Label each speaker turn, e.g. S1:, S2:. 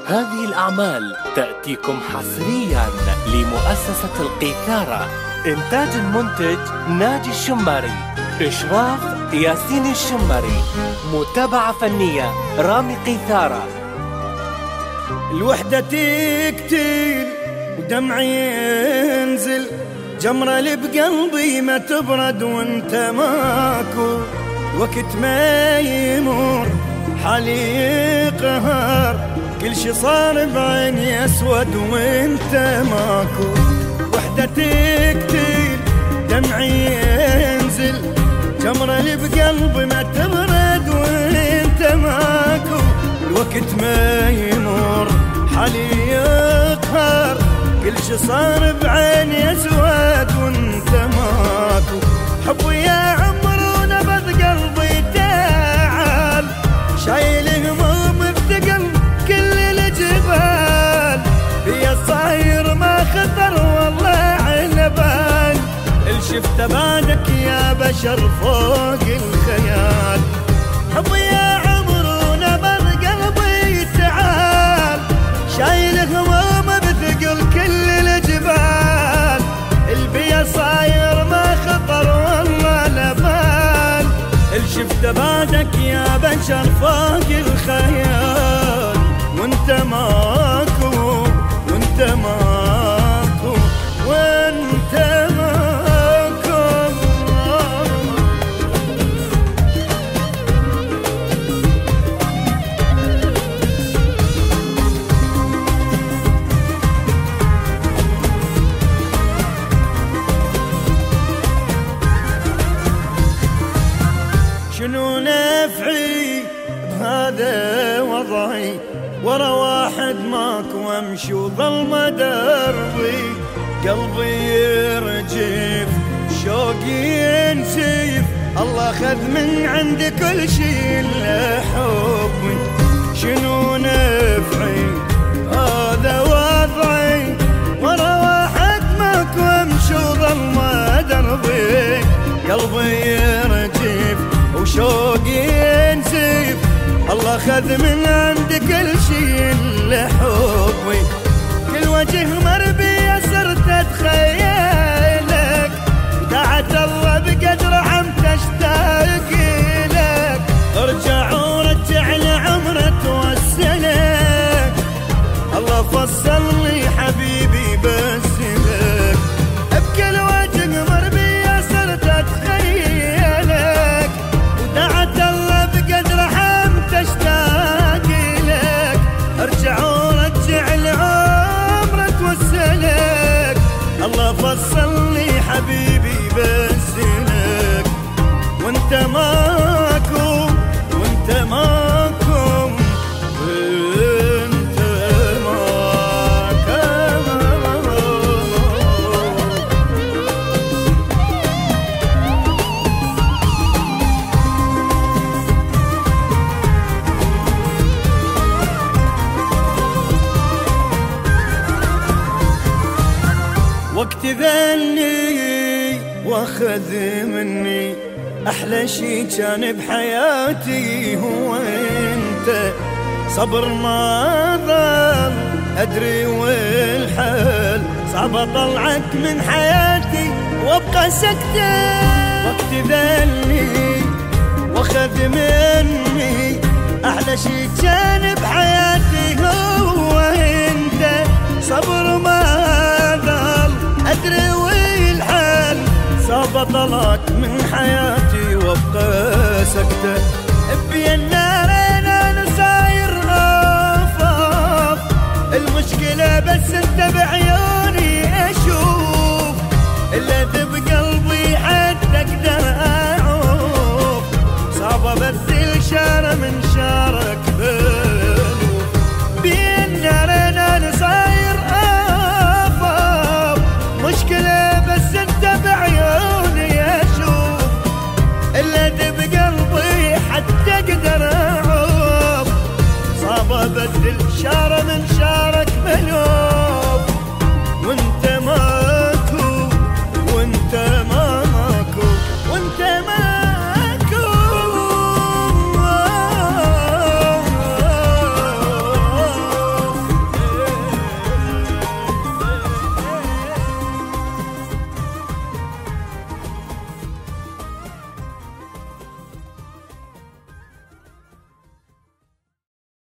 S1: هذه الأعمال تأتيكم حصرياً لمؤسسة القيثارة. إنتاج المنتج ناجي الشماري، إشراف ياسين الشماري، متابعة فنية رامي قيثارة.
S2: الوحدة تقتل ودمعي ينزل، جمرة اللي بقلبي ما تبرد وانت ماكو، وقت ما يمر حالي قهر، كل شي صار بعيني اسود وانت ماكو. وحدة تقتل دمعي ينزل، جمرة اللي بقلبي ما تبرد وانت ماكو، الوقت ما يمر حالي يقهر، كل شي صار بعيني اسود وانت ماكو. حبي يا عمر ونبض قلبي تعال، شايل هموم بثقل كل الجبال، بيا صاير ما خطر والله عنبال، الشفت بعدك يا بشر فوق الخيال. حبي يا عمر ونبض قلبي تعال، شايل هموم بثقل كل الجبال، البيا صاير ما خطر والله نبال، الشفت بعدك يا بشر فوق الخيال، وانت ماكو وانت ماكو وانت ماكو. شنو نفعي بهذا وضعي، ورا واحد ماكو امشي وظلمه دربي، قلبي يرجف شوقي ينسيف، الله خذ من عندي كل شي الا حبي. شنو نفعي هذا وضعي، ورا واحد ماكو امشي وظلمه دربي، قلبي يرجف وشوقي ينسيف، الله خذ من عندي كل شي الا حبي. كل وجه مربي صرت اتخيلك، دعت الله بقدر عمت اشتاق لك، ارجع ورجع لعمرك توسلك، الله فصل لي حبيبي بس لك. بكل وجه مربي صرت اتخيلك، ودعت الله بقدر عمت اشتاق لك، ارجع ورجع لعمرك توسلك، الله فصل لي حبيبي بس لك، وانت ماكو وانت ماكو وانت ماكو. وقت ذلني واخذ مني، احلى شي كان بحياتي هو انت، صبر ما ظل ادري والحال، صعب اطلعك من حياتي وابقى سكتة. وقت ذلني واخذ مني، احلى شي كان بحياتي هو انت، صبر ما ظل ادري والحال، صعب اطلعك من حياتي وابقى سكتة. بيا النارين انا صاير غفاف، المشكلة بس انت بعيوني اشوف، الا بقلبي